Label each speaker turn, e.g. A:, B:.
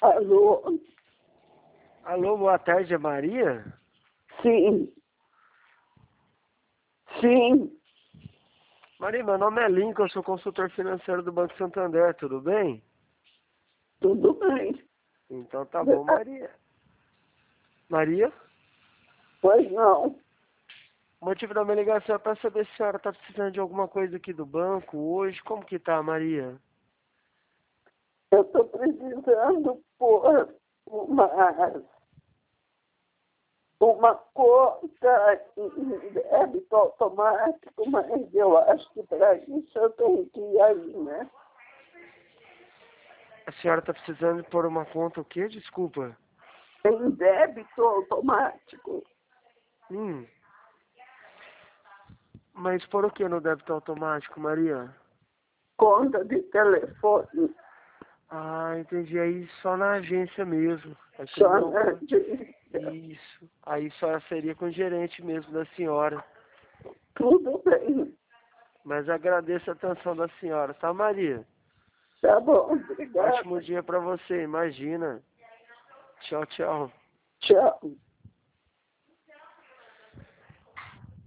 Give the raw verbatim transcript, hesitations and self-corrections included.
A: Alô?
B: Alô, boa tarde, é Maria?
A: Sim. Sim.
B: Maria, meu nome é Lincoln, eu sou consultor financeiro do Banco Santander, tudo bem?
A: Tudo bem.
B: Então tá bom, Maria. Maria?
A: Pois não.
B: O motivo da minha ligação é para saber se a senhora tá precisando de alguma coisa aqui do banco hoje. Como que tá, Maria?
A: Eu estou precisando pôr uma, uma conta em débito automático, mas eu acho que para isso eu tenho que ir aí, né?
B: A senhora tá precisando de pôr uma conta o quê? Desculpa.
A: Em débito automático.
B: Hum. Mas por o que no débito automático, Maria?
A: Conta de telefone.
B: Ah, entendi. Aí só na agência mesmo. É que
A: Só
B: não...
A: na agência.
B: Isso. Aí só seria com o gerente mesmo da senhora.
A: Tudo bem.
B: Mas agradeço a atenção da senhora, tá, Maria?
A: Tá bom,
B: Ótimo
A: obrigada.
B: dia pra você, imagina. Tchau, tchau.
A: Tchau.